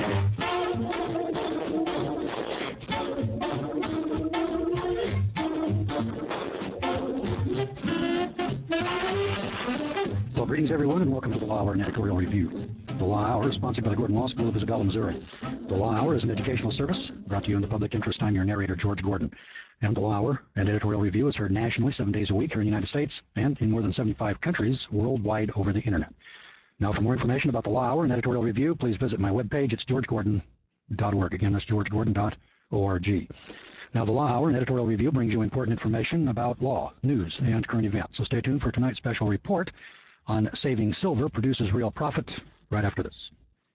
Well, greetings, everyone, and welcome to the Law Hour and Editorial Review. The Law Hour is sponsored by the Gordon Law School of Isabella, Missouri. The Law Hour is an educational service brought to you in the public interest. I'm your narrator, George Gordon. And the Law Hour and Editorial Review is heard nationally 7 days a week here in the United States and in more than 75 countries worldwide over the Internet. Now, for more information about the Law Hour and Editorial Review, please visit my webpage. It's georgegordon.org. Again, that's georgegordon.org. Now, the Law Hour and Editorial Review brings you important information about law, news, and current events. So stay tuned for tonight's special report on saving silver produces real profit right after this.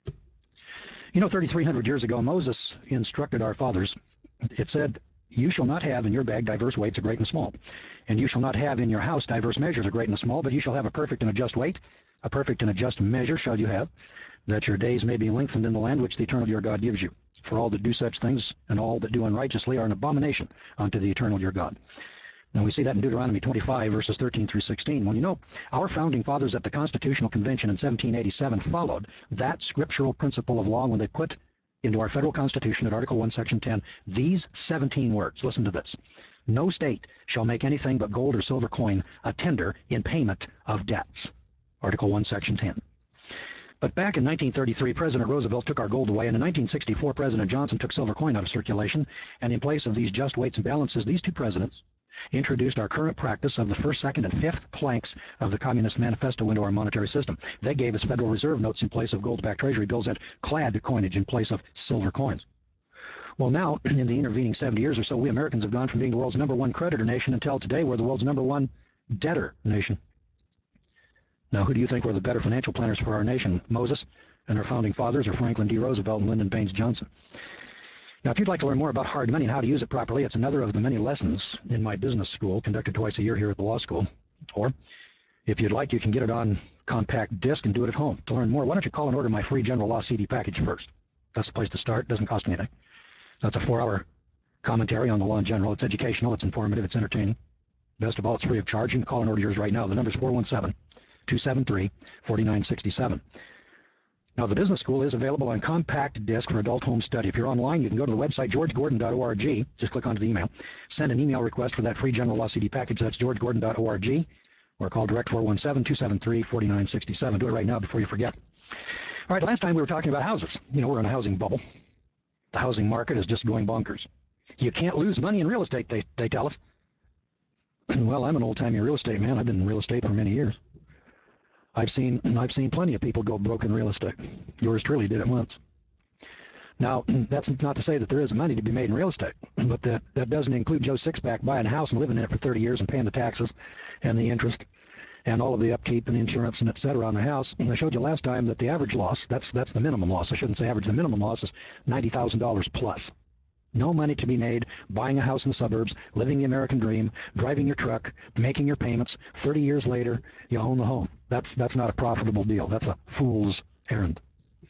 You know, 3,300 years ago, Moses instructed our fathers. It said, "You shall not have in your bag diverse weights, a great and a small. And you shall not have in your house diverse measures, a great and a small, but you shall have a perfect and a just weight. A perfect and a just measure shall you have, that your days may be lengthened in the land which the eternal your God gives you. For all that do such things and all that do unrighteously are an abomination unto the eternal your God." Now we see that in Deuteronomy 25, verses 13 through 16. Well, you know, our founding fathers at the Constitutional Convention in 1787 followed that scriptural principle of law when they put into our federal Constitution at Article 1, Section 10, these 17 words. Listen to this. "No state shall make anything but gold or silver coin a tender in payment of debts." Article 1, Section 10. But back in 1933, President Roosevelt took our gold away, and in 1964, President Johnson took silver coin out of circulation. And in place of these just weights and balances, these two presidents introduced our current practice of the first, second, and fifth planks of the Communist Manifesto into our monetary system. They gave us Federal Reserve notes in place of gold-backed Treasury bills and clad coinage in place of silver coins. Well, now, in the intervening 70 years or so, we Americans have gone from being the world's #1 creditor nation until today we're the world's #1 debtor nation. Now, who do you think were the better financial planners for our nation, Moses and our founding fathers, or Franklin D. Roosevelt and Lyndon Baines Johnson? Now, if you'd like to learn more about hard money and how to use it properly, it's another of the many lessons in my business school conducted twice a year here at the law school. Or, if you'd like, you can get it on compact disc and do it at home. To learn more, why don't you call and order my free General Law CD package first? That's the place to start. It doesn't cost anything. That's a 4-hour commentary on the law in general. It's educational, it's informative, it's entertaining. Best of all, it's free of charge. You can call and order yours right now. The number's 417-273-4967. Now, the business school is available on compact disc for adult home study. If you're online, you can go to the website, georgegordon.org. Just click onto the email. Send an email request for that free General Law CD package. That's georgegordon.org. Or call direct 417-273-4967. Do it right now before you forget. All right, last time we were talking about houses. You know, we're in a housing bubble. The housing market is just going bonkers. You can't lose money in real estate, they tell us. Well, I'm an old-timey real estate man. I've been in real estate for many years. I've seen plenty of people go broke in real estate. Yours truly did it once. Now, that's not to say that there isn't money to be made in real estate, but that doesn't include Joe Sixpack buying a house and living in it for 30 years and paying the taxes and the interest and all of the upkeep and insurance and et cetera on the house. And I showed you last time that the average loss, that's the minimum loss. I shouldn't say average. The minimum loss is $90,000 plus. No money to be made buying a house in the suburbs, living the American dream, driving your truck, making your payments. 30 years later, you own the home. That's not a profitable deal. That's a fool's errand.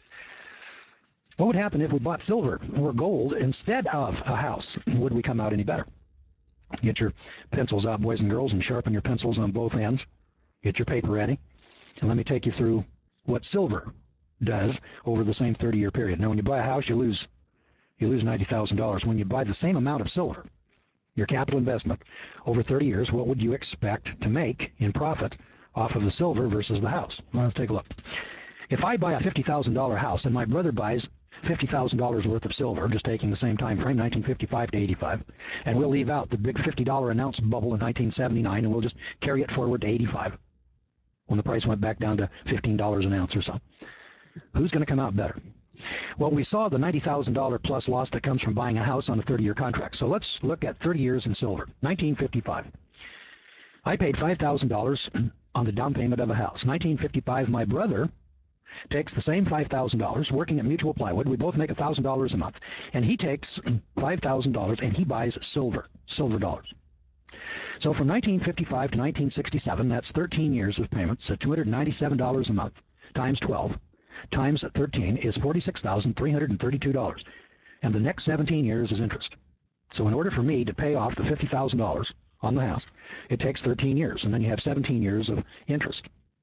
What would happen if we bought silver or gold instead of a house? Would we come out any better? Get your pencils out, boys and girls, and sharpen your pencils on both ends. Get your paper ready. And let me take you through what silver does over the same 30-year period. Now, when you buy a house, you lose $90,000. When you buy the same amount of silver, your capital investment, over 30 years, what would you expect to make in profit off of the silver versus the house? Well, let's take a look. If I buy a $50,000 house and my brother buys $50,000 worth of silver, just taking the same time frame, 1955 to 85, and we'll leave out the big $50 an ounce bubble in 1979, and we'll just carry it forward to 85, when the price went back down to $15 an ounce or so. Who's going to come out better? Well, we saw the $90,000 plus loss that comes from buying a house on a 30-year contract. So let's look at 30 years in silver. 1955. I paid $5,000 on the down payment of a house. 1955, my brother takes the same $5,000 working at Mutual Plywood. We both make $1,000 a month. And he takes $5,000 and he buys silver dollars. So from 1955 to 1967, that's 13 years of payments at $297 a month times 12. Times 13 is $46,332, and the next 17 years is interest. So in order for me to pay off the $50,000 on the house, it takes 13 years, and then you have 17 years of interest.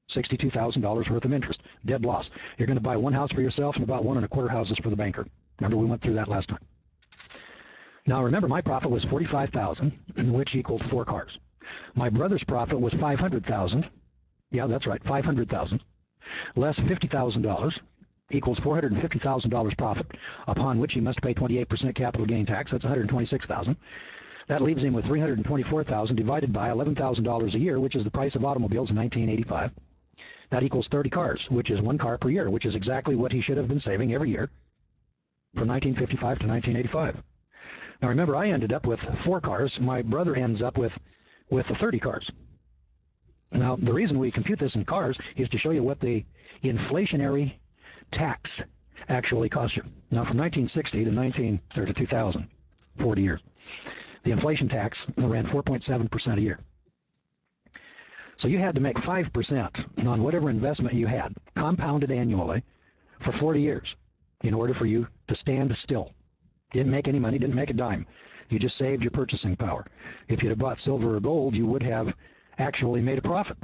$62,000 worth of interest. Dead loss. You're going to buy one house for yourself and about 1.25 houses for the banker. Remember, we went through that last time. Now, remember, my profit was $45,000, which equaled 4 cars. My brother's profit was $500,000. Yeah, that's right, $500,000. Less $50,000 equals $450,000 profit, upon which he must pay 28% capital gain tax. That's $126,000. That leaves him with $324,000 divided by $11,000 a year, which is the price of automobiles in 1985. That equals 30 cars, which is 1 car per year, which is exactly what he should have been saving every year from 1955 to 1985. Now remember, I ended up with 4 cars. My brother ends up with 30 cars. Now, the reason we compute this in cars is to show you what the inflationary tax actually costs you. Now, from 1960 to 2000, 40 years, the inflation tax ran 4.7% a year. So you had to make 5% on whatever investment you had, compounded annually, for 40 years in order for you to stand still. Didn't make any money, didn't make a dime. You just saved your purchasing power. If you'd have bought silver or gold, you would have actually made a profit.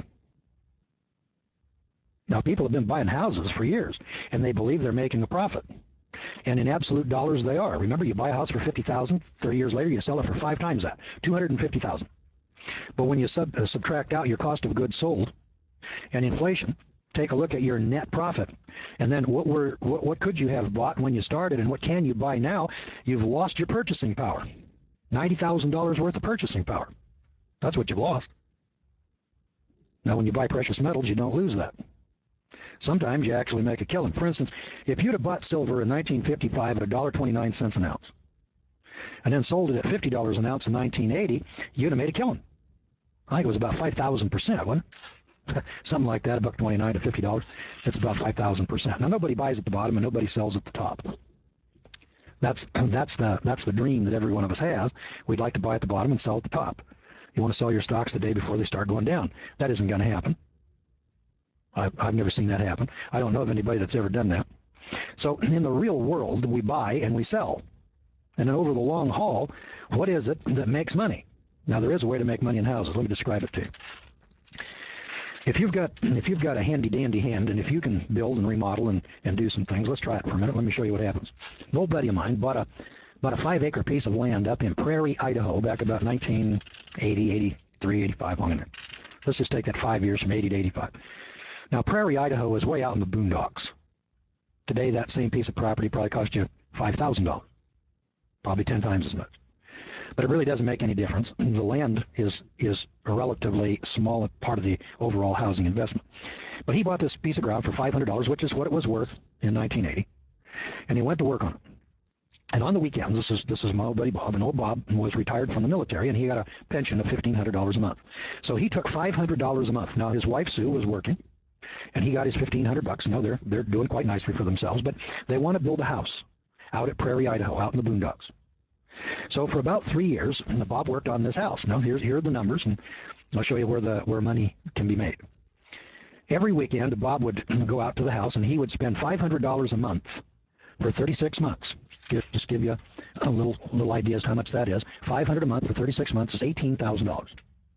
Now, people have been buying houses for years, and they believe they're making a profit. And in absolute dollars, they are. Remember, you buy a house for $50,000, 30 years later, you sell it for 5 times that, $250,000. But when you subtract out your cost of goods sold and inflation, take a look at your net profit. And then what could you have bought when you started, and what can you buy now? You've lost your purchasing power. $90,000 worth of purchasing power. That's what you've lost. Now, when you buy precious metals, you don't lose that. Sometimes you actually make a killing. For instance, if you'd have bought silver in 1955 at $1.29 an ounce, and then sold it at $50 an ounce in 1980, you'd have made a killing. I think it was about 5,000%, wasn't it? Something like that, $1.29 to $50. It's about 5,000%. Now, nobody buys at the bottom and nobody sells at the top. That's the dream that every one of us has. We'd like to buy at the bottom and sell at the top. You want to sell your stocks the day before they start going down. That isn't going to happen. I've never seen that happen. I don't know of anybody that's ever done that. So in the real world, we buy and we sell. And then over the long haul, what is it that makes money? Now, there is a way to make money in houses. Let me describe it to you. If you've got a handy-dandy hand, and if you can build and remodel and do some things, let's try it for a minute. Let me show you what happens. An old buddy of mine bought a 5-acre piece of land up in Prairie, Idaho, back about 1980, 83, 85, long in there. Let's just take that 5 years from 80 to 85. Now, Prairie, Idaho is way out in the boondocks. Today, that same piece of property probably cost you $5,000, probably 10 times as much. But it really doesn't make any difference. The land is a relatively small part of the overall housing investment. But he bought this piece of ground for $500, which is what it was worth in 1980, and he went to work on it. And on the weekends, this is my old buddy Bob, and old Bob was retired from the military, and he got a pension of $1,500 a month. So he took $500 a month. Now, his wife Sue was working, and he got his $1,500. You know, they're doing quite nicely for themselves, but they want to build a house out at Prairie, Idaho, out in the boondocks. So for about 3 years, Bob worked on this house. Now, here are the numbers, and I'll show you where money can be made. Every weekend, Bob would go out to the house, and he would spend $500 a month for 36 months. Just give you a little idea as to how much that is. $500 a month for 36 months is $18,000.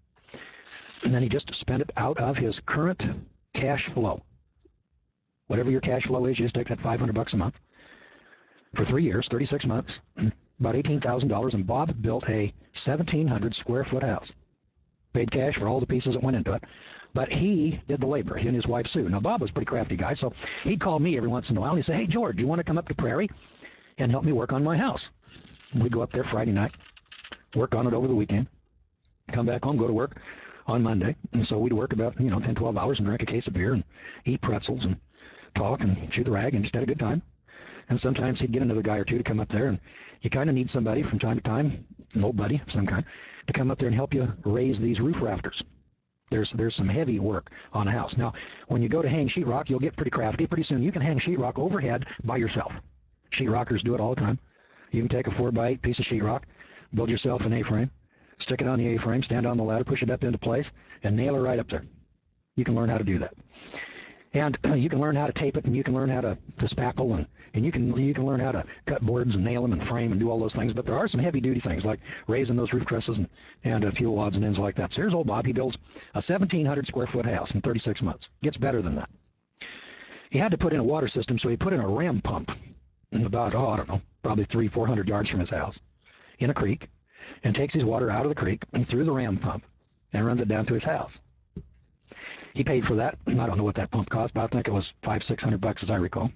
And then he just spent it out of his current cash flow. Whatever your cash flow is, you just take that $500 a month for 3 years, 36 months, about $18,000, and Bob built a 1,700 square foot house. Paid cash for all the pieces that went into it, but he did the labor, he and his wife Sue. Now, Bob was a pretty crafty guy, so he'd call me every once in a while, and he'd say, "Hey, George, you want to come up to Prairie and help me work on my house?" We'd go up there Friday night, work on it over the weekend, come back home, go to work on Monday. And so we'd work about 10, 12 hours and drink a case of beer and eat pretzels and talk and chew the rag and just had a good time. And sometimes he'd get another guy or two to come up there, and you kind of need somebody from time to time, an old buddy of some kind, to come up there and help you raise these roof rafters. There's some heavy work on a house. Now, when you go to hang sheetrock, you'll get pretty crafty. Pretty soon you can hang sheetrock overhead by yourself. Sheetrockers do it all the time. You can take a 4x8 piece of sheetrock, build yourself an A-frame, stick it on the A-frame, stand on the ladder, push it up into place, and nail it right up there. You can learn how to do that. And you can learn how to tape it, and you can learn how to spackle, and you can learn how to cut boards and nail them and frame and do all those things. But there are some heavy-duty things like raising those roof trusses and fuel odds and ends like that. So here's old Bob. He builds a 1,700 square foot house in 36 months. Gets better than that. He had to put in a water system, so he put in a ram pump about, I don't know, probably 300-400 yards from his house in a creek, and takes his water out of the creek and through the ram pump and runs it down to his house. He paid for that. I don't know what that pump cost, but I think it was $500-600 as I recall.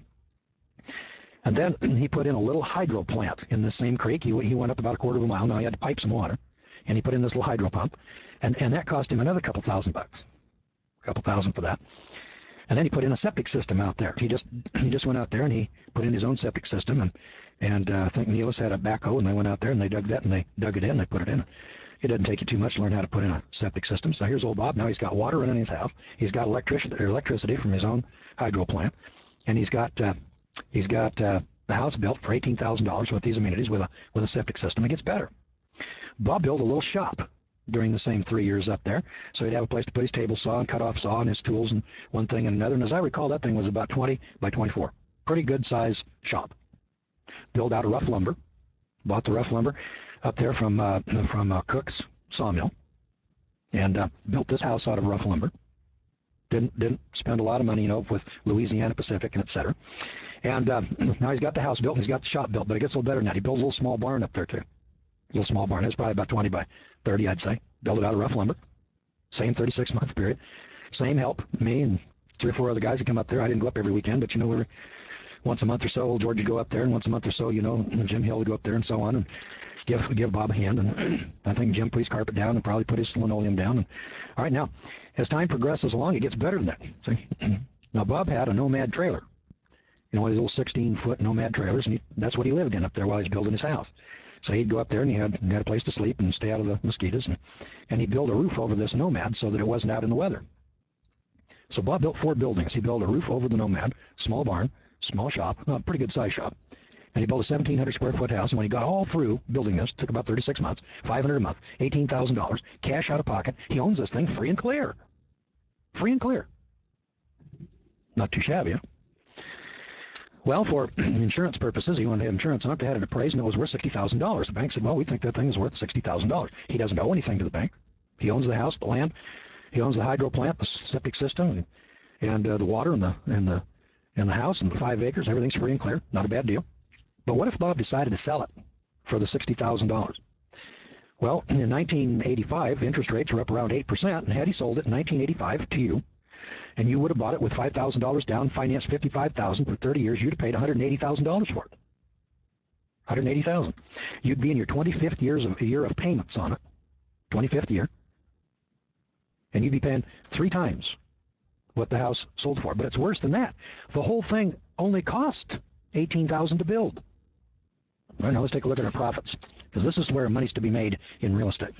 And then he put in a little hydro plant in the same creek. He went up about a quarter of a mile. Now he had to pipe some water, and he put in this little hydro pump, and that cost him another couple $1,000, a couple thousand for that. And then he put in a septic system out there. He just went out there and he put in his own septic system, and I think Neelis had a backhoe, and they went out there and they dug that and they dug it in. They put it in. It doesn't take you too much to learn how to put in a septic system. So here's old Bob. Now he's got water running in his house. He's got electricity from his own hydro plant, and he's got the house built for $18,000 with these amenities with a septic system. It gets better. Bob built a little shop during the same 3 years up there, so he'd have a place to put his table saw and cut-off saw and his tools and one thing and another. And as I recall, that thing was about 20 by 24. Pretty good size shop. Built out of rough lumber. Bought the rough lumber up there from Cook's sawmill, and built this house out of rough lumber. Didn't spend a lot of money, with Louisiana Pacific and etc. And now he's got the house built and he's got the shop built, but it gets a little better than that. He built a little small barn up there too. A little small barn. It's probably about 20 by 30, I'd say. Built it out of rough lumber. Same 36-month period. Same help. Me and 3 or 4 other guys that come up there. I didn't go up every weekend, but every once a month or so, old George would go up there, and once a month or so, Jim Hill would go up there and so on, and give Bob a hand. And I think Jim put his carpet down and probably put his linoleum down. And all right, now, as time progresses along, it gets better than that. See? Now, Bob had a Nomad trailer. One of these little 16-foot Nomad trailers, and that's what he lived in up there while he's building his house. So he'd go up there, and he had a place to sleep and stay out of the mosquitoes, and he'd build a roof over this Nomad so that it wasn't out in the weather. So Bob built 4 buildings. He built a roof over the Nomad, small barn, small shop, pretty good size shop, and he built a 1,700 square foot house. And when he got all through building this, it took about 36 months, $500 a month, $18,000, cash out of pocket. He owns this thing free and clear. Free and clear. Not too shabby, huh? Well, for insurance purposes, he wanted to have insurance on it. They had it appraised, and it was worth $60,000. The bank said, well, we think that thing is worth $60,000. He doesn't owe anything to the bank. He owns the house, the land. He owns the hydro plant, the septic system, and the water and the house and the 5 acres. Everything's free and clear. Not a bad deal. But what if Bob decided to sell it for the $60,000? Well, in 1985, interest rates were up around 8%, and had he sold it in 1985 to you, and you would have bought it with $5,000 down, financed $55,000 for 30 years, you'd have paid $180,000 for it. $180,000. You'd be in your 25th year of payments on it, 25th year, and you'd be paying 3 times what the house sold for. But it's worse than that. The whole thing only cost $18,000 to build. All right, now let's take a look at our profits, because this is where money's to be made in real estate.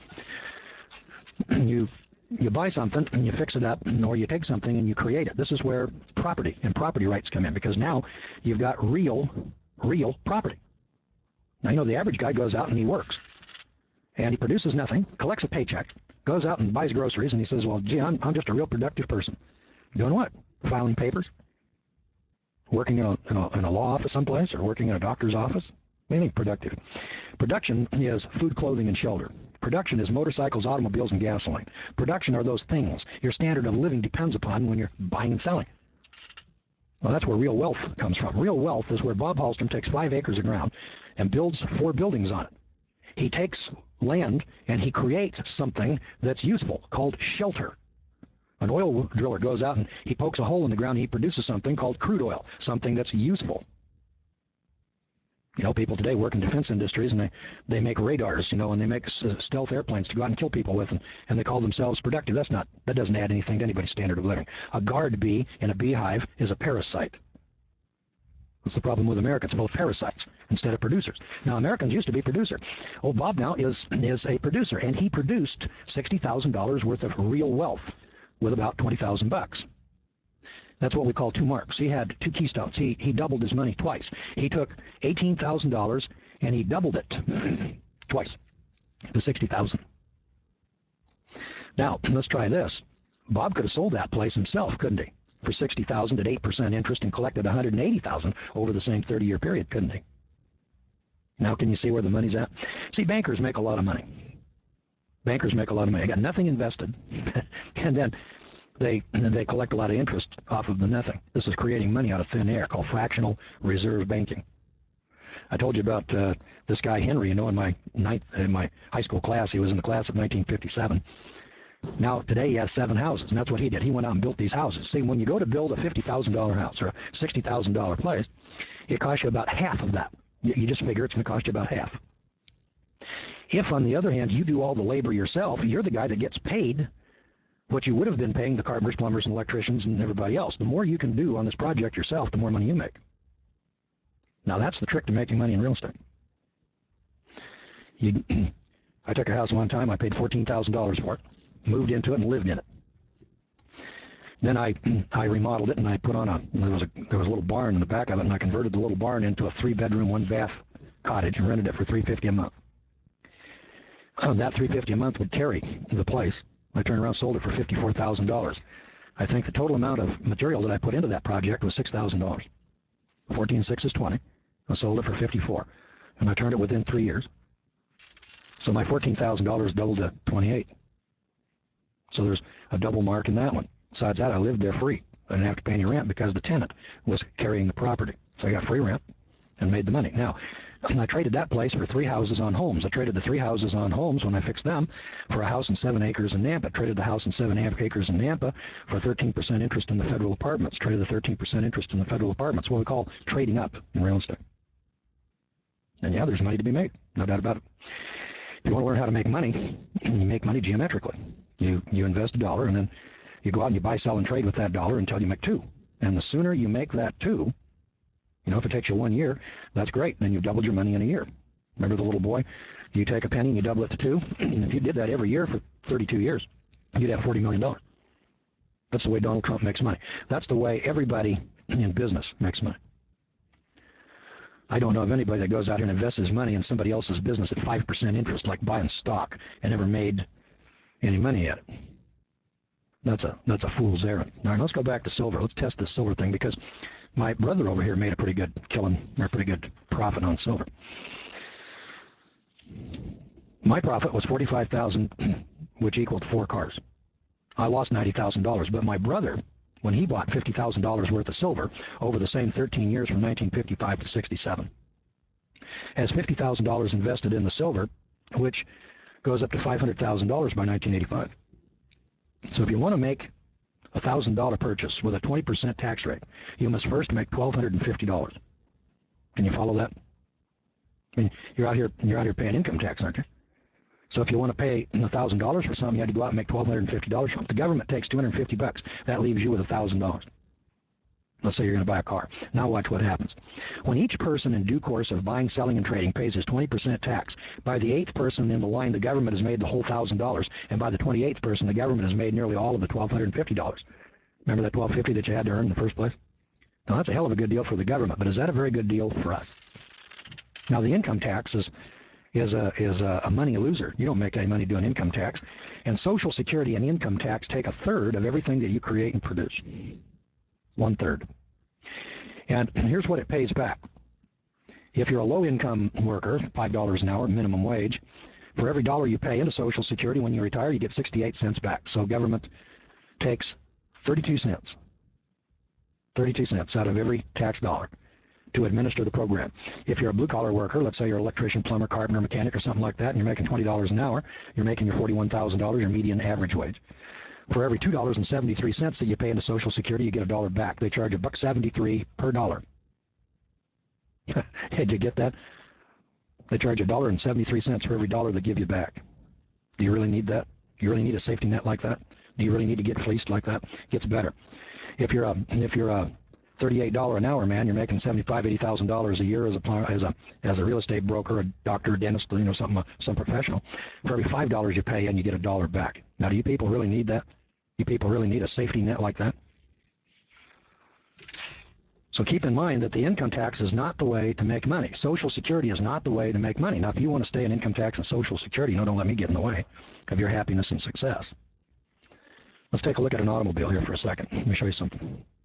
You buy something and you fix it up, or you take something and you create it. This is where property and property rights come in, because now you've got real property. Now, the average guy goes out and he works, and he produces nothing, collects a paycheck, goes out and buys groceries, and he says, well, gee, I'm just a real productive person. Doing what? Filing papers? Working in a law office someplace, or working in a doctor's office? What do you mean productive? Production is food, clothing, and shelter. Production is motorcycles, automobiles, and gasoline. Production are those things your standard of living depends upon when you're buying and selling. Well, that's where real wealth comes from. Real wealth is where Bob Hallstrom takes 5 acres of ground and builds 4 buildings on it. He takes land and he creates something that's useful called shelter. An oil driller goes out and he pokes a hole in the ground and he produces something called crude oil, something that's useful. People today work in defense industries, and they make radars, and they make stealth airplanes to go out and kill people with, and they call themselves productive. That doesn't add anything to anybody's standard of living. A guard bee in a beehive is a parasite. What's the problem with Americans? Well, parasites instead of producers. Now, Americans used to be producer. Old Bob now is a producer, and he produced $60,000 worth of real wealth with about $20,000. That's what we call 2 marks. He had 2 keystones. He doubled his money twice. He took $18,000 and he doubled it twice to $60,000. Now, let's try this. Bob could have sold that place himself, couldn't he? for $60,000 at 8% interest and collected $180,000 over the same 30-year period, couldn't he? Now can you see where the money's at? See, bankers make a lot of money. Bankers make a lot of money. They got nothing invested, and then they collect a lot of interest off of the nothing. This is creating money out of thin air, called fractional reserve banking. I told you about this guy Henry. You know, in my high school class, he was in the class of 1957. Now today he has 7 houses, and that's what he did. He went out and built these houses. See, when you go to build a $50,000 house or a $60,000 place, it costs you about half of that. You just figure it's going to cost you about half. If, on the other hand, you do all the labor yourself, you're the guy that gets paid what you would have been paying the carpenters, plumbers, and electricians and everybody else. The more you can do on this project yourself, the more money you make. Now, that's the trick to making money in real estate. I took a house one time. I paid $14,000 for it, moved into it, and lived in it. Then I remodeled it, and I put on there was a little barn in the back of it, and I converted the little barn into a 3-bedroom, 1-bath cottage and rented it for $350 a month. That $350 a month would carry the place. I turned around, sold it for $54,000. I think the total amount of material that I put into that project was $6,000. 14.6 is 20. I sold it for 54, and I turned it within 3 years. So my $14,000 doubled to 28. So there's a double mark in that one. Besides that, I lived there free. I didn't have to pay any rent because the tenant was carrying the property. So I got free rent and made the money. Now, I traded that place for 3 houses on homes. I traded the 3 houses on homes when I fixed them for a house and 7 acres in Nampa. I traded the house and 7 acres in Nampa for 13% interest in the federal apartments. Traded the 13% interest in the federal apartments, what we call trading up in real estate. And yeah, there's money to be made, no doubt about it. If you want to learn how to make money, you make money geometrically. You invest $1, and then you go out and you buy, sell, and trade with that $1 until you make 2. And the sooner you make that 2, if it takes you 1 year, that's great. Then you've doubled your money in a year. Remember the little boy? You take a penny and you double it to 2. And if you did that every year for 32 years, you'd have $40 million. That's the way Donald Trump makes money. That's the way everybody in business makes money. I don't know of anybody that goes out here and invests his money in somebody else's business at 5% interest, like buying stock, and never made any money at it. That's a fool's errand. All right, let's go back to silver. Let's test this silver thing, because my brother over here made a pretty good killing, or a pretty good profit on silver. My profit was $45,000, which equaled 4 cars. I lost $90,000, but my brother, when he bought $50,000 worth of silver over the same 13 years from 1955 to 67, has $50,000 invested in the silver, which goes up to $500,000 by 1985. So if you want to make a $1,000 purchase with a 20% tax rate, you must first make $1,250. Can you follow that? I mean, you're out here paying income tax, aren't you? So if you want to pay $1,000 for something, you had to go out and make $1,250 from it. The government takes $250. That leaves you with $1,000. Let's say you're going to buy a car. Now watch what happens. When each person in due course of buying, selling, and trading pays his 20% tax, by the 8th person in the line, the government has made the whole $1,000, and by the 28th person, the government has made nearly all of the $1,250. Remember that $1,250 that you had to earn in the first place? Now that's a hell of a good deal for the government, but is that a very good deal for us? Now the income tax is a money loser. You don't make any money doing income tax, and Social Security and income tax take 1/3 of everything that you create and produce. 1/3. And here's what it pays back. If you're a low-income worker, $5 an hour, minimum wage, for every $1 you pay into Social Security when you retire, you get 68 cents back. So government takes 32 cents. 32 cents out of every tax dollar to administer the program. If you're a blue-collar worker, let's say you're an electrician, plumber, carpenter, mechanic, or something like that, and you're making $20 an hour, you're making your $41,000, your median average wage. For every $2.73 that you pay into Social Security, you get $1 back. They charge $1.73 per dollar. Did you get that? They charge $1.73 for every $1 they give you back. Do you really need that? Do you really need a safety net like that? Do you really need to get fleeced like that? It gets better. If you're a $38 an hour man, you're making $75,000, $80,000 a year as a real estate broker, a doctor, a dentist, some professional. For every $5 you pay in, you get $1 back. Now, do you people really need that? You people really need a safety net like that? So keep in mind that the income tax is not the way to make money. Social Security is not the way to make money. Now, if you want to stay in income tax and Social Security, don't let me get in the way of your happiness and success. Let's take a look at an automobile here for a second. Let me show you something.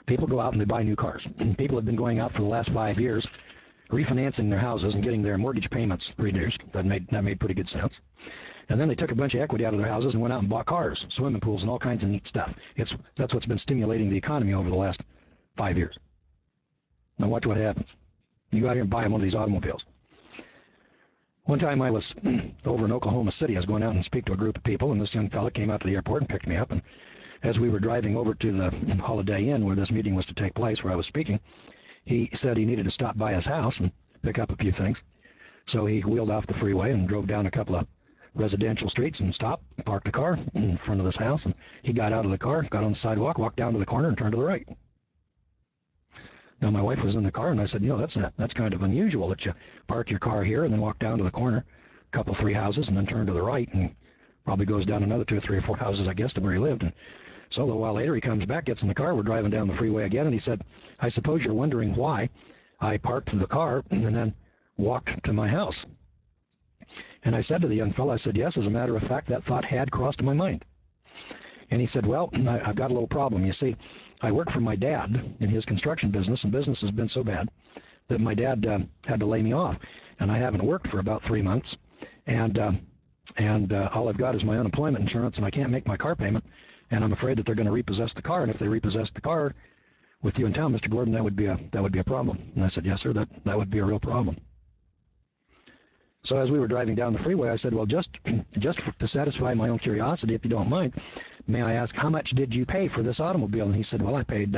People go out and they buy new cars. People have been going out for the last 5 years, refinancing their houses and getting their mortgage payments reduced. That made pretty good sense. And then they took a bunch of equity out of their houses and went out and bought cars, swimming pools, and all kinds of neat stuff. That's what's been stimulating the economy over the last 5 years. Now watch what happens. You go out here and buy one of these automobiles. One time I was over in Oklahoma City. I was going out and speak to a group of people, and this young fella came out to the airport and picked me up. And as we were driving over to the Holiday Inn where this meeting was to take place, where I was speaking, he said he needed to stop by his house and pick up a few things. So he wheeled off the freeway and drove down a couple of residential streets and stopped, parked the car in front of this house. And he got out of the car, got on the sidewalk, walked down to the corner, and turned to the right. Now, my wife was in the car, and I said, that's kind of unusual that you park your car here and then walk down to the corner, a couple, 3 houses, and then turn to the right, and probably goes down another 2 or 3 or 4 houses, I guess, to where he lived. And so a little while later, he comes back, gets in the car, we're driving down the freeway again, and he said, I suppose you're wondering why I parked the car and then walked to my house. And I said to the young fellow, I said, yes, as a matter of fact, that thought had crossed my mind. And he said, well, I've got a little problem. You see, I work for my dad in his construction business, and business has been so bad that my dad had to lay me off. And I haven't worked for about 3 months. And all I've got is my unemployment insurance, and I can't make my car payment. And I'm afraid that they're going to repossess the car. And if they repossess the car with you in town, Mr. Gordon, that would be a problem. And I said, yes, sir, that would be a real problem. So as we were driving down the freeway, I said, well, just to satisfy my own curiosity, if you don't mind, may I ask, how much did you pay for this automobile? And he said, well, I paid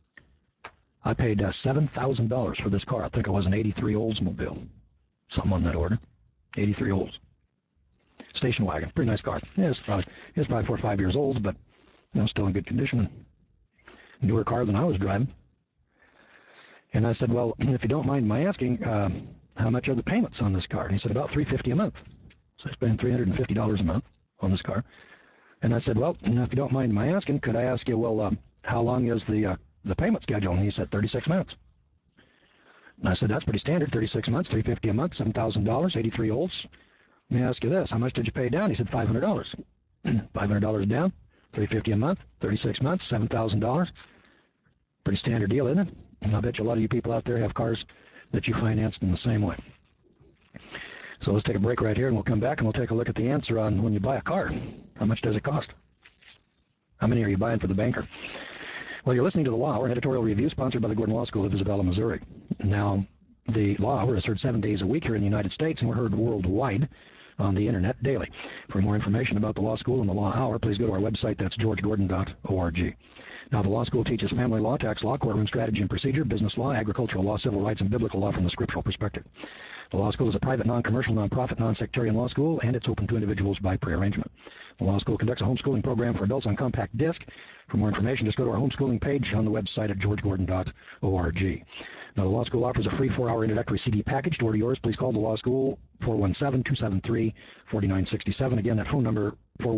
$7,000 for this car. I think it was an 83 Oldsmobile, something on that order, 83 Olds. Station wagon, pretty nice car. Yeah, it's probably 4 or 5 years old, but still in good condition. Newer car than I was driving. And I said, well, if you don't mind my asking, how much are the payments on this car? And he said, about $350 a month. So I spent $350 a month on this car. And I said, well, if you don't mind my asking, could I ask you, well, how long is the payment schedule? And he said, 36 months. And I said, that's pretty standard, 36 months, $350 a month, $7,000, 83 Olds. Let me ask you this, how much did you pay down? He said, $500. $500 down, $350 a month, 36 months, $7,000. Pretty standard deal, isn't it? And I bet you a lot of you people out there have cars that you financed in the same way. So let's take a break right here, and we'll come back and we'll take a look at the answer on when you buy a car. How much does it cost? How many are you buying for the banker? Well, you're listening to The Law Hour, an editorial review sponsored by the Gordon Law School of Isabella, Missouri. Now, the Law Hour is heard 7 days a week here in the United States, and we're heard worldwide on the internet daily. For more information about the Law School and the Law Hour, please go to our website. That's georgegordon.org. Now, the Law School teaches family law, tax law, courtroom strategy and procedure, business law, agricultural law, civil rights, and biblical law from the scriptural perspective. The Law School is a private, non-commercial, non-profit, non-sectarian law school, and it's open to individuals by pre-arrangement. The Law School conducts a homeschooling program for adults on compact disc. For more information, just go to our homeschooling page on the website at georgegordon.org. Now, the Law School offers a free 4-hour introductory CD package. To order yours, please call the Law School 417-273-4967. Again, that phone number,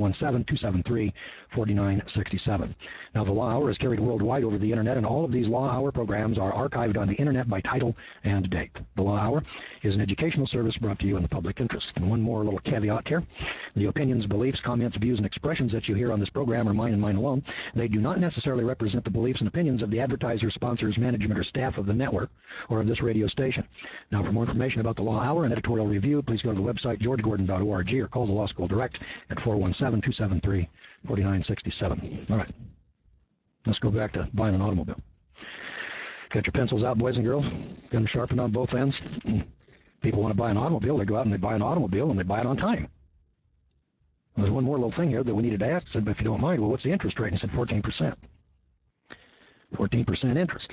417-273-4967. Now, the Law Hour is carried worldwide over the internet, and all of these Law Hour programs are archived on the internet by title and date. The Law Hour is an educational service brought to you in the public interest. And one more little caveat here. The opinions, beliefs, comments, views, and expressions that you hear on this program are mine and mine alone. They do not necessarily represent the beliefs and opinions of the advertisers, sponsors, management, or staff of the network or of this radio station. Now, for more information about the Law Hour and editorial review, please go to the website georgegordon.org or call the Law School direct at 417-273-4967. All right. Let's go back to buying an automobile. Got your pencils out, boys and girls? Got them sharpened on both ends? People want to buy an automobile. They go out and they buy an automobile, and they buy it on time. There's one more little thing here that we needed to ask. I said, if you don't mind, well, what's the interest rate? And he said 14%. 14% interest.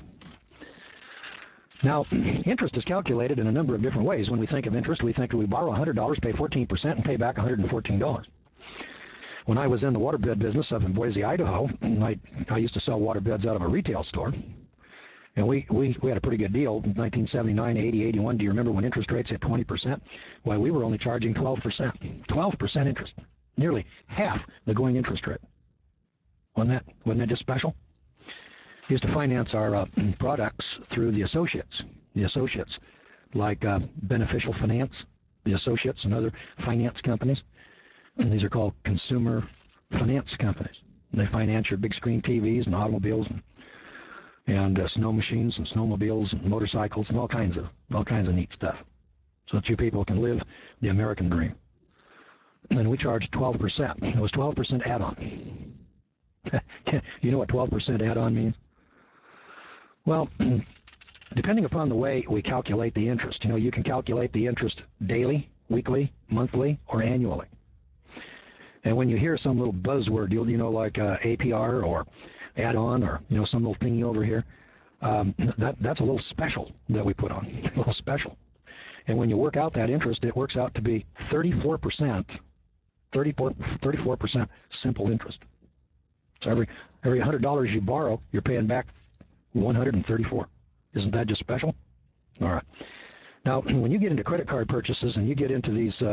Now, interest is calculated in a number of different ways. When we think of interest, we think that we borrow $100, pay 14%, and pay back $114. When I was in the water bed business up in Boise, Idaho, I used to sell water beds out of a retail store. And we had a pretty good deal in 1979, 80, 81. Do you remember when interest rates hit 20%? Why, we were only charging 12%. 12% interest. Nearly half the going interest rate. Wasn't that just special? We used to finance our products through the associates. The associates, like Beneficial Finance, the associates and other finance companies. And these are called consumer finance companies. And they finance your big screen TVs and automobiles and and snow machines and snowmobiles and motorcycles and all kinds of neat stuff, so that you people can live the American dream. And we charge 12%. It was 12% add-on. You know what 12% add-on means? Well, depending upon the way we calculate the interest, you can calculate the interest daily, weekly, monthly, or annually. And when you hear some little buzzword, like APR or add-on or, some little thingy over here, that's a little special that we put on, a little special. And when you work out that interest, it works out to be 34% simple interest. So every $100 you borrow, you're paying back 134. Isn't that just special? All right. Now, when you get into credit card purchases and you get into these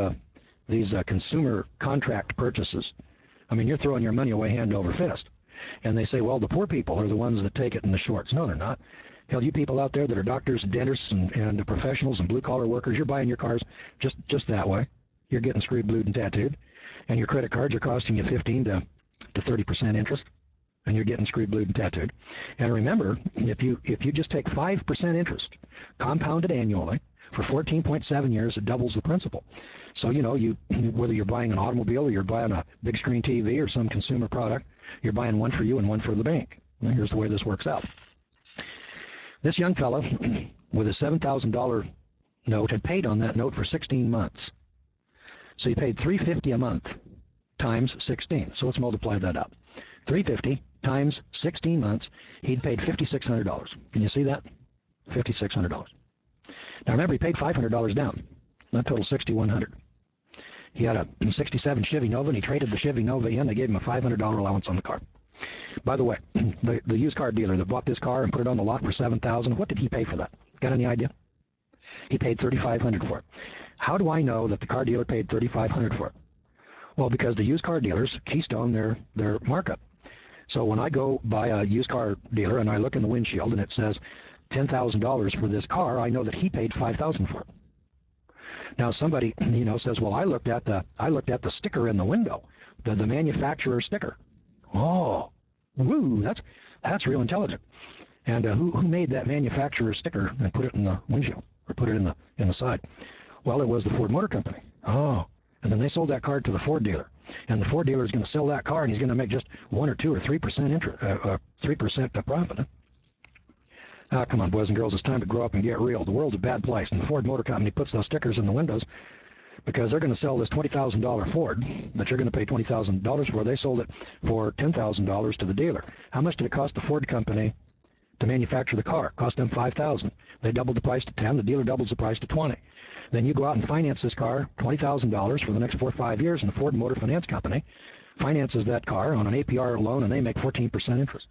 consumer contract purchases, I mean, you're throwing your money away hand over fist. And they say, well, the poor people are the ones that take it in the shorts. No, they're not. Hell, you people out there that are doctors, dentists, and professionals and blue-collar workers, you're buying your cars just that way. You're getting screwed, blued, and tattooed. And your credit cards are costing you 15 to 30% interest. And you're getting screwed, blued, and tattooed. And remember, if you just take 5% interest, compounded annually, for 14.7 years, it doubles the principal. So, whether you're buying an automobile or you're buying a big screen TV or some consumer product, you're buying one for you and one for the bank. And here's the way this works out. This young fella with a $7,000 note had paid on that note for 16 months. So he paid $350 a month times 16. So let's multiply that up. $350 times 16 months, he'd paid $5,600. Can you see that? $5,600. Now remember, he paid $500 down. That totals $6,100. He had a 67 Chevy Nova, and he traded the Chevy Nova in. They gave him a $500 allowance on the car. By the way, the used car dealer that bought this car and put it on the lot for $7,000, what did he pay for that? Got any idea? He paid $3,500 for it. How do I know that the car dealer paid $3,500 for it? Well, because the used car dealers keystone their markup. So when I go by a used car dealer and I look in the windshield and it says $10,000 for this car, I know that he paid $5,000 for it. Now somebody, says, well, I looked at the sticker in the window, the manufacturer sticker. Oh, woo, that's real intelligent. And who made that manufacturer sticker and put it in the windshield or put it in the side? Well, it was the Ford Motor Company. Oh, and then they sold that car to the Ford dealer, and the Ford dealer is going to sell that car, and he's going to make just 1 or 2 or 3% interest, 3% profit. Come on, boys and girls, it's time to grow up and get real. The world's a bad place, and the Ford Motor Company puts those stickers in the windows because they're going to sell this $20,000 Ford that you're going to pay $20,000 for. They sold it for $10,000 to the dealer. How much did it cost the Ford Company to manufacture the car? It cost them $5,000. They doubled the price to $10,000. The dealer doubles the price to $20,000. Then you go out and finance this car $20,000 for the next 4 or 5 years, and the Ford Motor Finance Company finances that car on an APR loan, and they make 14% interest.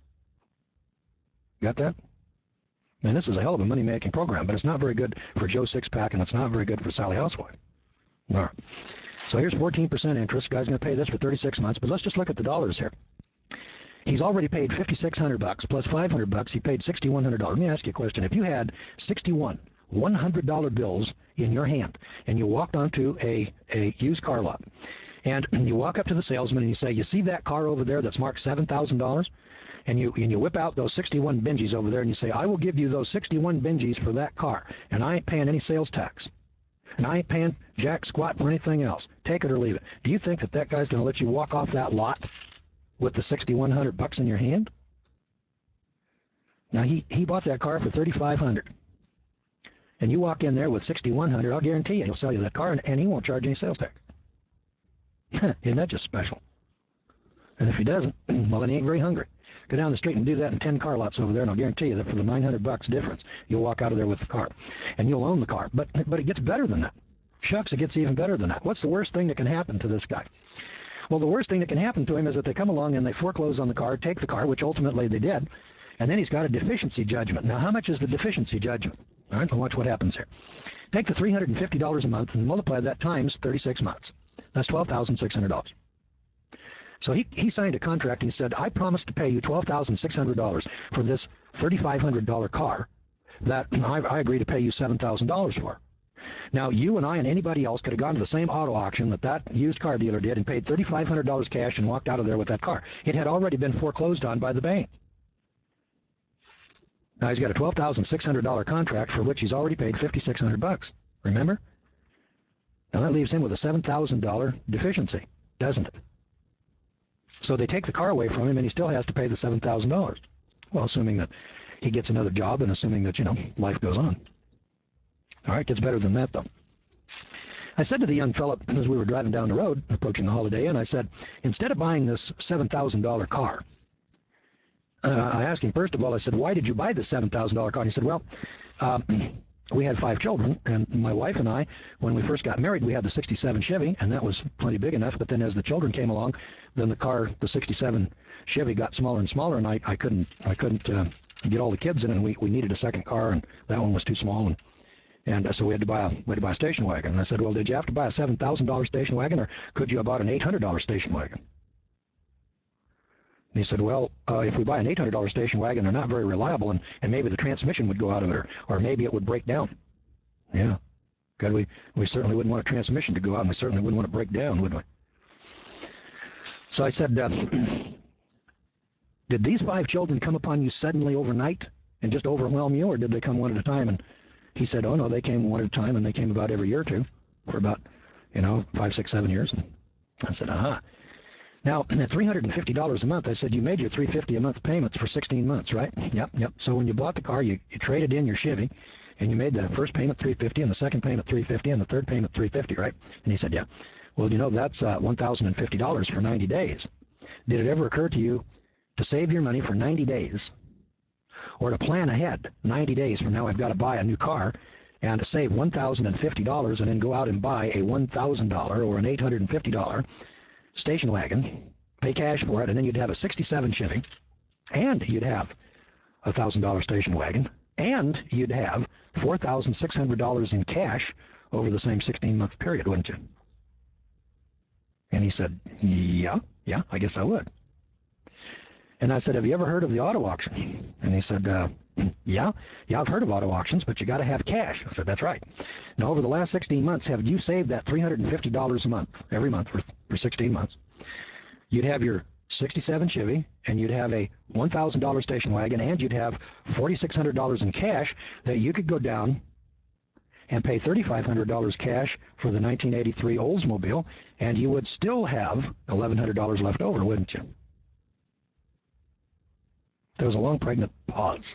Got that? Man, this is a hell of a money-making program, but it's not very good for Joe Sixpack, and it's not very good for Sally Housewife. All right. So here's 14% interest. Guy's going to pay this for 36 months, but let's just look at the dollars here. He's already paid $5,600 plus $500. He paid $6,100. Let me ask you a question. If you had 61 $100 bills in your hand, and you walked onto a used car lot, and you walk up to the salesman and you say, you see that car over there that's marked $7,000? And you whip out those 61 Benjis over there and you say, I will give you those 61 Benjis for that car, and I ain't paying any sales tax. And I ain't paying jack squat for anything else. Take it or leave it. Do you think that guy's going to let you walk off that lot with the $6,100 in your hand? Now, he bought that car for $3,500. And you walk in there with $6,100, I'll guarantee you he'll sell you that car, and he won't charge any sales tax. Isn't that just special? And if he doesn't, well, then he ain't very hungry. Go down the street and do that in 10 car lots over there, and I'll guarantee you that for the $900 difference, you'll walk out of there with the car. And you'll own the car. But it gets better than that. Shucks, it gets even better than that. What's the worst thing that can happen to this guy? Well, the worst thing that can happen to him is that they come along and they foreclose on the car, take the car, which ultimately they did, and then he's got a deficiency judgment. Now, how much is the deficiency judgment? All right, well, watch what happens here. Take the $350 a month and multiply that times 36 months. That's $12,600. So he signed a contract and he said, I promise to pay you $12,600 for this $3,500 car that I agree to pay you $7,000 for. Now, you and I and anybody else could have gone to the same auto auction that used car dealer did and paid $3,500 cash and walked out of there with that car. It had already been foreclosed on by the bank. Now he's got a $12,600 contract for which he's already paid $5,600. Remember? Now that leaves him with a $7,000 deficiency, doesn't it? So they take the car away from him, and he still has to pay the $7,000. Well, assuming that he gets another job and assuming that, life goes on. All right, gets better than that, though. I said to the young fellow as we were driving down the road, approaching the Holiday Inn, I said, instead of buying this $7,000 car, I asked him, first of all, I said, why did you buy this $7,000 car? And he said, well, we had 5 children, and my wife and I, when we first got married, we had the '67 Chevy, and that was plenty big enough. But then as the children came along, then the '67 Chevy got smaller and smaller, and I couldn't get all the kids in, and we needed a second car, and that one was too small, and so we had to buy a station wagon. And I said, well, did you have to buy a $7,000 station wagon, or could you have bought an $800 station wagon? And he said, well, if we buy an $800 station wagon, they're not very reliable, and maybe the transmission would go out of it, or maybe it would break down. Yeah. God, we certainly wouldn't want a transmission to go out, and we certainly wouldn't want to break down, would we? So I said, did these 5 children come upon you suddenly overnight and just overwhelm you, or did they come one at a time? And he said, oh, no, they came one at a time, and they came about every year or two for about, 5, 6, 7 years. And I said, aha. Now, at $350 a month, I said, you made your $350 a month payments for 16 months, right? Yep. So when you bought the car, you traded in your Chevy, and you made the first payment $350, and the second payment $350, and the third payment $350, right? And he said, yeah. Well, that's $1,050 for 90 days. Did it ever occur to you to save your money for 90 days, or to plan ahead 90 days from now, I've got to buy a new car, and to save $1,050 and then go out and buy a $1,000 or an $850 station wagon, pay cash for it, and then you'd have a '67 Chevy, and you'd have a $1,000 station wagon, and you'd have $4,600 in cash over the same 16-month period, wouldn't you? And he said, yeah, I guess I would. And I said, have you ever heard of the auto auction? And he said, yeah, I've heard of auto auctions, but you got to have cash. I said, that's right. Now, over the last 16 months, have you saved that $350 a month, every month for 16 months? You'd have your '67 Chevy, and you'd have a $1,000 station wagon, and you'd have $4,600 in cash that you could go down and pay $3,500 cash for the 1983 Oldsmobile, and you would still have $1,100 left over, wouldn't you? There was a long, pregnant pause.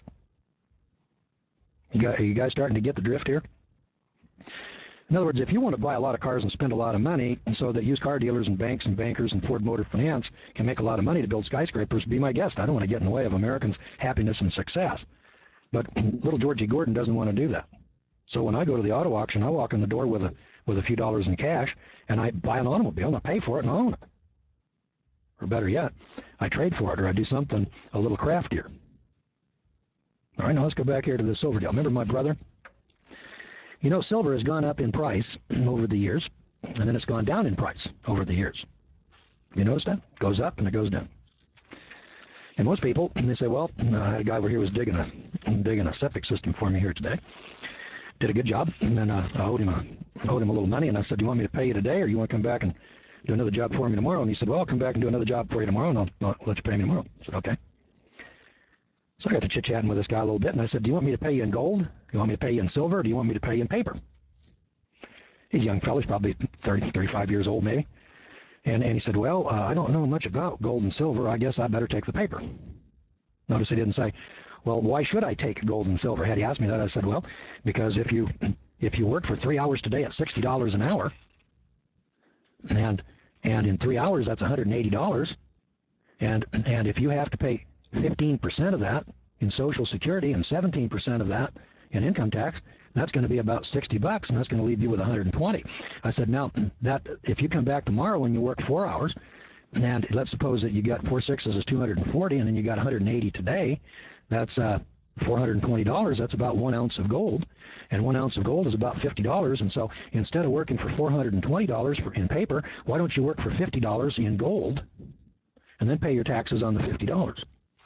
Are you guys starting to get the drift here? In other words, if you want to buy a lot of cars and spend a lot of money so that used car dealers and banks and bankers and Ford Motor Finance can make a lot of money to build skyscrapers, be my guest. I don't want to get in the way of Americans' happiness and success. But little Georgie Gordon doesn't want to do that. So when I go to the auto auction, I walk in the door with a few dollars in cash, and I buy an automobile, and I pay for it, and I own it. Or better yet, I trade for it, or I do something a little craftier. All right, now let's go back here to the silver deal. Remember my brother? Silver has gone up in price over the years, and then it's gone down in price over the years. You notice that? It goes up and it goes down. And most people, they say, well, I had a guy over here who was digging a septic system for me here today. Did a good job, and then I owed him a little money, and I said, do you want me to pay you today, or you want to come back and do another job for me tomorrow? And he said, well, I'll come back and do another job for you tomorrow, and I'll let you pay me tomorrow. I said, okay. So I got to chit-chatting with this guy a little bit, and I said, do you want me to pay you in gold? Do you want me to pay you in silver? Or do you want me to pay you in paper? He's a young fellow. He's probably 30, 35 years old, maybe. And he said, well, I don't know much about gold and silver. I guess I better take the paper. Notice he didn't say, well, why should I take gold and silver? Had he asked me that, I said, well, because if you work for 3 hours today at $60 an hour, and in 3 hours that's $180, and if you have to pay 15% of that in Social Security and 17% of that in income tax, that's going to be about $60, and that's going to leave you with 120. I said, now, that if you come back tomorrow and you work 4 hours, and let's suppose that you got 4 sixes is 240, and then you got 180 today, that's $420. That's about 1 ounce of gold, and 1 ounce of gold is about $50. And so instead of working for $420 in paper, why don't you work for $50 in gold, and then pay your taxes on the $50?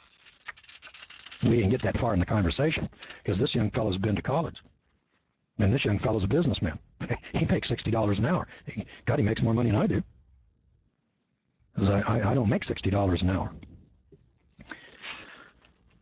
We didn't get that far in the conversation because this young fellow's been to college. And this young fellow's a businessman. He makes $60 an hour. God, he makes more money than I do. Because I don't make $60 an hour.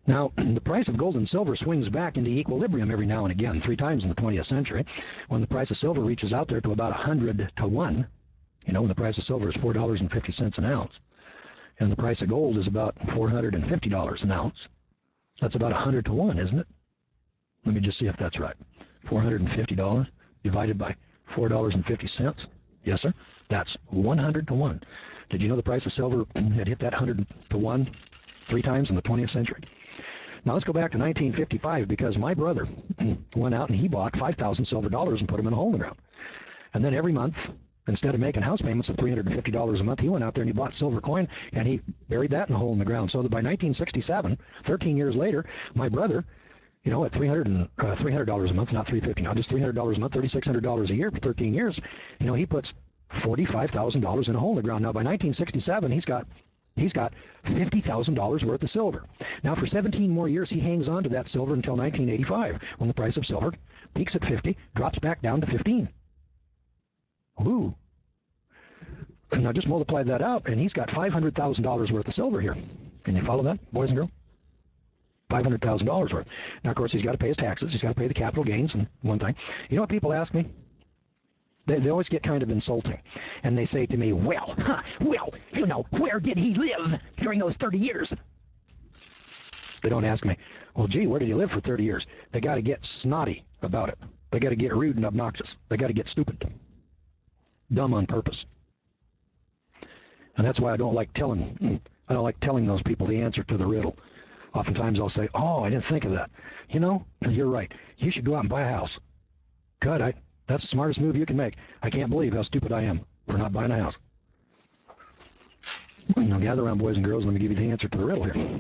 Now, the price of gold and silver swings back into equilibrium every now and again, 3 times in the 20th century, when the price of silver reaches out there to about 100 to 1. You know, when the price of silver is $4.50 an ounce, and the price of gold is about $450 an ounce. That's about 100 to 1, isn't it? Let me just see if that's right. $450 divided by $4.50. Yes, sir. That's 100 to 1. Did you know the price of silver had hit that 100 to 1 3 times in the 20th century? Now let's go back to 1955, because my brother went out and he bought 5,000 silver dollars and put them in a hole in the ground. And then every month, instead of making house payments of $350 a month, he went out there and he bought silver coin and he buried that in a hole in the ground. So that by 1967, 13 years later, my brother, you know, at $300 a month, not $350 now, just $300 a month, $3,600 a year for 13 years, you know, he puts $45,000 in a hole in the ground. Now by 1967, he's got $50,000 worth of silver. Now for 17 more years, he hangs on to that silver until 1985, when the price of silver peaks at 50, drops back down to 15. Ooh. Now just multiply that out, and he's got $500,000 worth of silver here. Can you follow that, boys and girls? $500,000 worth. Now, of course, he's got to pay his taxes. He's got to pay the capital gains and one thing. You know what people ask me? They always get kind of insulting. And they say to me, well, you know, where did he live during those 30 years? They don't ask me, well, gee, where did he live for 30 years? They got to get snotty about it. They got to get rude and obnoxious. They got to get stupid. Dumb on purpose. And that's why I don't like telling those people the answer to the riddle. Oftentimes I'll say, oh, I didn't think of that. You know, you're right. You should go out and buy a house. God, that's the smartest move you can make. I can't believe how stupid I am for not buying a house. Now gather around, boys and girls. Let me give you the answer to the riddle here.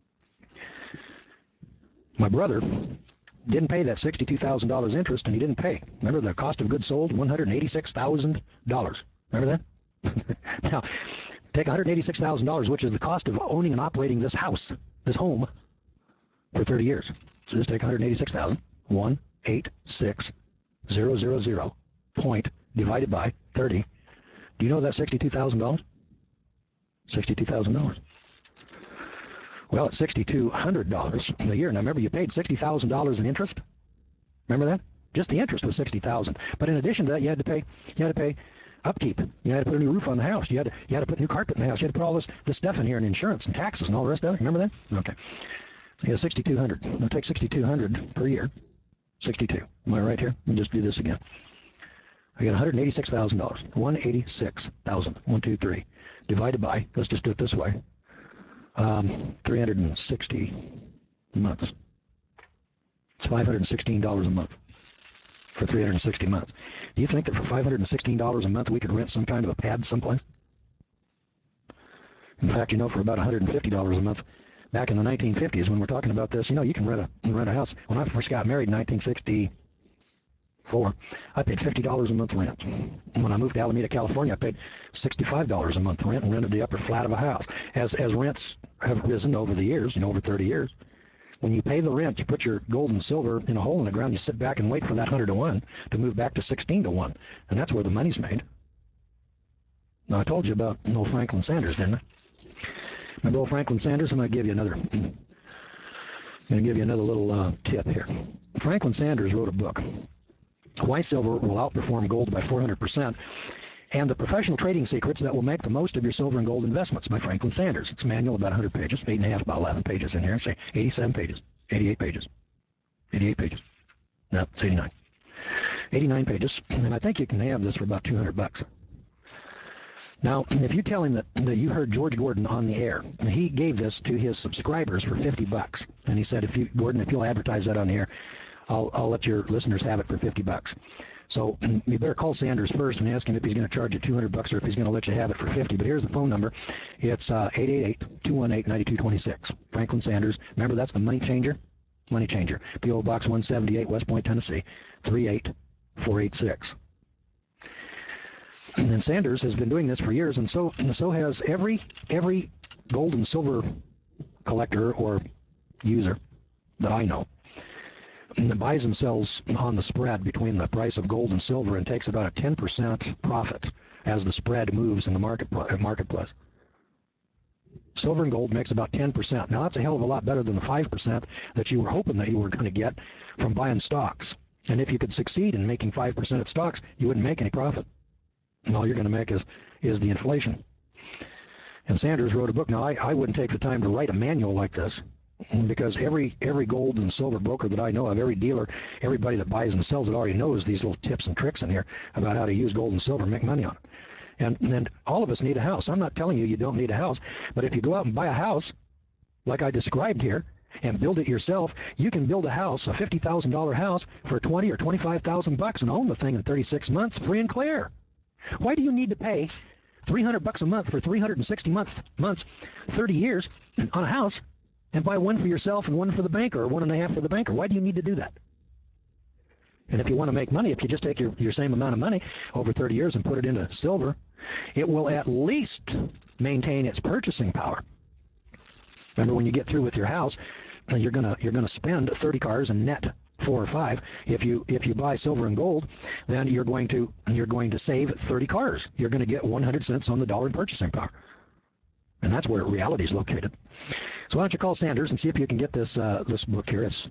My brother didn't pay that $62,000 interest, and he didn't pay. Remember the cost of goods sold? $186,000. Remember that? Now, take $186,000, which is the cost of owning and operating this house, this home, for 30 years. So just take $186,000, 186,000 point divided by 30. Do you know that's $62,000? $62,000. Well, it's $6,200 a year. Now remember, you paid $60,000 in interest. Remember that? Just the interest was $60,000. But in addition to that, you had to pay upkeep. You had to put a new roof on the house. You had to put new carpet in the house. You had to put all this stuff in here, and insurance and taxes and all the rest of it. Remember that? Okay. So you have $6,200. Now take $6,200 per year. 62. Am I right here? Let me just do this again. I got $186,000. 186,000. 1, 2, 3. Divided by, let's just do it this way, 360 months. It's $516 a month for 360 months. Do you think that for $516 a month we could rent some kind of a pad someplace? In fact, you know, for about $150 a month, back in the 1950s when we're talking about this, you know, you can rent a house. When I first got married in 1964, I paid $50 a month rent. When I moved to Alameda, California, I paid $65 a month rent and rented the upper flat of a house. As rents have risen over the years, you know, over 30 years, when you pay the rent, you put your gold and silver in a hole in the ground, you sit back and wait for that 100 to 1 to move back to 16 to 1. And that's where the money's made. Now, I told you about old Franklin Sanders, didn't I? Remember old Franklin Sanders? I'm going to give you another little tip here. Franklin Sanders wrote a book, Why Silver Will Outperform Gold by 400%, and the Professional Trading Secrets That Will Make the Most of Your Silver and Gold Investments by Franklin Sanders. It's a manual, about 100 pages, 8.5, about 11 pages in here. Say 87 pages, 88 pages, 88 pages. No, it's 89. 89 pages, and I think you can have this for about $200. Now, if you tell him that you heard George Gordon on the air, he gave this to his subscribers for $50, and he said, Gordon, if you'll advertise that on the air, I'll let your listeners have it for $50. So you better call Sanders first and ask him if he's going to charge you $200 or if he's going to let you have it for $50. But here's the phone number. It's 888-218-9226. Franklin Sanders. Remember, that's the Money Changer. Money Changer. P.O. Box 178, West Point, Tennessee, 38486. And Sanders has been doing this for years, and so has every gold and silver collector or user that I know. That buys and sells on the spread between the price of gold and silver and takes about a 10% profit as the spread moves in the marketplace. Silver and gold makes about 10%. Now, that's a hell of a lot better than the 5% that you were hoping that you were going to get from buying stocks. And if you could succeed in making 5% of stocks, you wouldn't make any profit. And all you're going to make is the inflation. And Sanders wrote a book. Now, I wouldn't take the time to write a manual like this, because every gold and silver broker that I know of, every dealer, everybody that buys and sells it already knows these little tips and tricks in here about how to use gold and silver and make money on it. And all of us need a house. I'm not telling you you don't need a house, but if you go out and buy a house, like I described here, and build it yourself, you can build a house, a $50,000 house, for 20 or 25,000 bucks and own the thing in 36 months, free and clear. Why do you need to pay $300 a month for 360 months, 30 years on a house, and buy one for yourself and one for the banker, or 1.5 for the banker? Why do you need to do that? And if you want to make money, if you just take your same amount of money over 30 years and put it into silver, it will at least maintain its purchasing power. Remember, when you get through with your house, you're gonna spend 30 cars and net 4 or 5. If you buy silver and gold, then you're going to save 30 cars. You're going to get 100 cents on the dollar in purchasing power. And that's where reality is located. So why don't you call Sanders and see if you can get this this book here. It's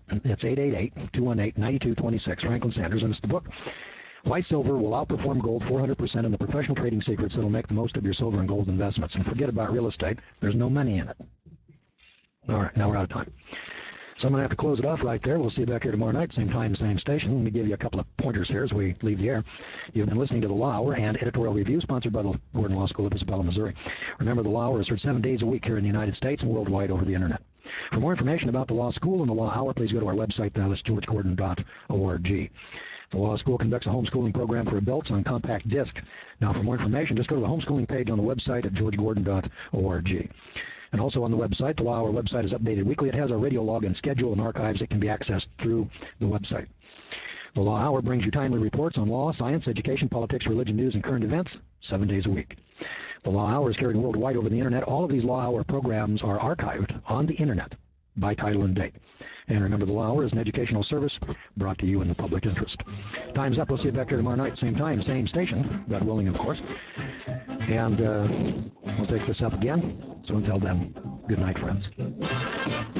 888-218-9226, Franklin Sanders, and it's the book, Why Silver Will Outperform Gold 400% and the Professional Trading Secrets That'll Make the Most of Your Silver and Gold Investments. And forget about real estate. There's no money in it. All right, now we're out of time. So I'm going to have to close it off right there. We'll see you back here tomorrow night, same time, same station. Let me give you a couple of pointers here as we leave the air. You've been listening to The Law Hour and Editorial Review, sponsored by the Gordon Law School of Isabella, Missouri. Remember, The Law Hour is heard 7 days a week here in the United States and worldwide over the Internet. For more information about the Law School and the Law Hour, please go to our website. That's georgegordon.org. The Law School conducts a homeschooling program for adults on compact disc. Now, for more information, just go to the homeschooling page on the website at georgegordon.org. And also on the website, the Law Hour website is updated weekly. It has our radio log and schedule and archives that can be accessed through the website. The Law Hour brings you timely reports on law, science, education, politics, religion, news, and current events 7 days a week. The Law Hour is carried worldwide over the Internet. All of these Law Hour programs are archived on the Internet by title and date. And remember, the Law Hour is an educational service brought to you in the public interest. Time's up. We'll see you back here tomorrow night, same time, same station, God willing, of course. And we'll take this up again. So until then, good night, friends.